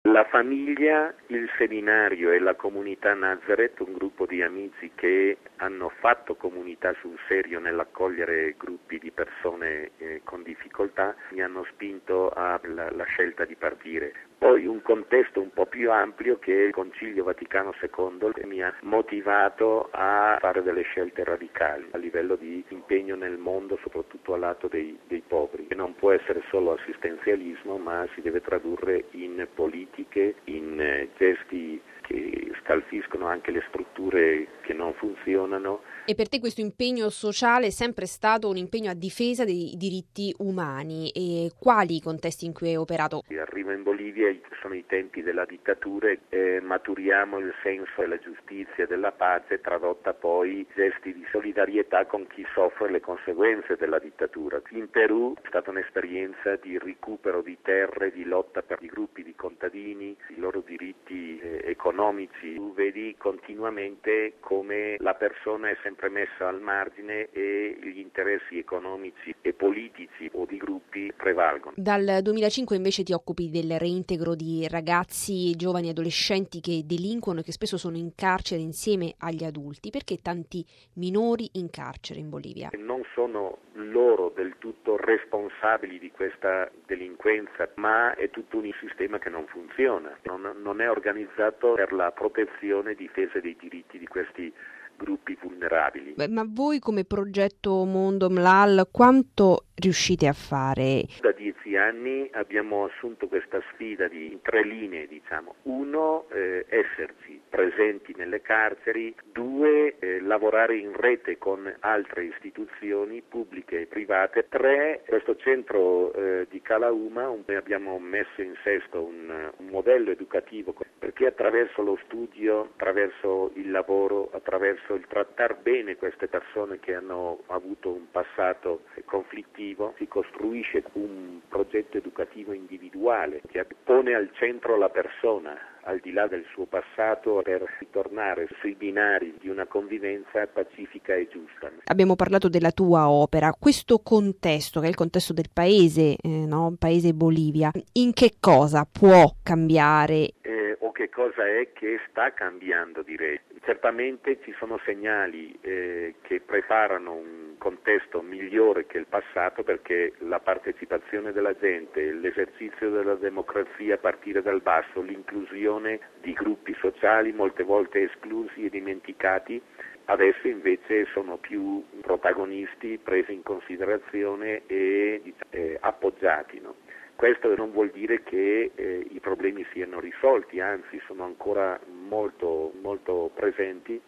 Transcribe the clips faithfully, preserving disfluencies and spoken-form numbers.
La famiglia, il seminario e la comunità Nazareth, un gruppo di amici che hanno fatto comunità sul serio nell'accogliere gruppi di persone eh, con difficoltà, mi hanno spinto alla la scelta di partire. Poi un contesto un po' più ampio che è il Concilio Vaticano secondo che mi ha motivato a fare delle scelte radicali a livello di impegno nel mondo, soprattutto al lato dei, dei poveri, che non può essere solo assistenzialismo, ma si deve tradurre in politiche, in eh, gesti che scalfiscono anche le strutture che non funzionano. E per te questo impegno sociale è sempre stato un impegno a difesa dei diritti umani, e quali i contesti in cui hai operato? Arrivo in Bolivia, sono i tempi della dittatura, e maturiamo il senso della giustizia e della pace, tradotta poi gesti di solidarietà con chi soffre le conseguenze della dittatura. In Perù è stata un'esperienza di recupero di terre, di lotta per i gruppi di contadini, i loro diritti eh, economici. Tu vedi continuamente come la persona è sempre messa al margine e gli interessi economici e politici o di gruppi prevalgono. Dal duemilacinque invece ti occupi del reintegro di ragazzi, giovani e adolescenti che delinquono e che spesso sono in carcere insieme agli adulti. Perché tanti minori in carcere in Bolivia? Non sono loro del tutto responsabili di questa delinquenza, ma è tutto un sistema che non funziona, non, non è organizzato per la protezione e difesa dei diritti di questi gruppi vulnerabili. Beh, ma voi come progetto Mondo M L A L quanto riuscite a fare? Da dieci anni abbiamo assunto questa sfida di in tre linee, diciamo. Uno, eh, esserci presenti nelle carceri. Due, eh, lavorare in rete con altre istituzioni pubbliche e private. Tre, questo centro eh, di Calauma, un, abbiamo messo in sesto un, un modello educativo perché attraverso lo studio, attraverso il lavoro, attraverso il trattar bene queste persone che hanno avuto un passato conflittivo, si costruisce un progetto educativo individuale che pone al centro la persona, al di là del suo passato, per ritornare sui binari di una convivenza pacifica e giusta. Abbiamo parlato della tua opera, questo contesto, che è il contesto del paese, eh, no? Paese Bolivia, in che cosa può cambiare? Eh, o che cosa è che sta cambiando, direi. Certamente ci sono segnali eh, che preparano un contesto migliore che il passato, perché la partecipazione della gente, l'esercizio della democrazia a partire dal basso, l'inclusione di gruppi sociali molte volte esclusi e dimenticati, adesso invece sono più protagonisti, presi in considerazione e diciamo, eh, appoggiati, no? Questo non vuol dire che eh, i problemi siano risolti, anzi sono ancora molto, molto presenti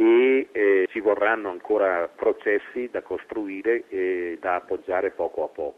e eh, ci vorranno ancora processi da costruire e da appoggiare poco a poco.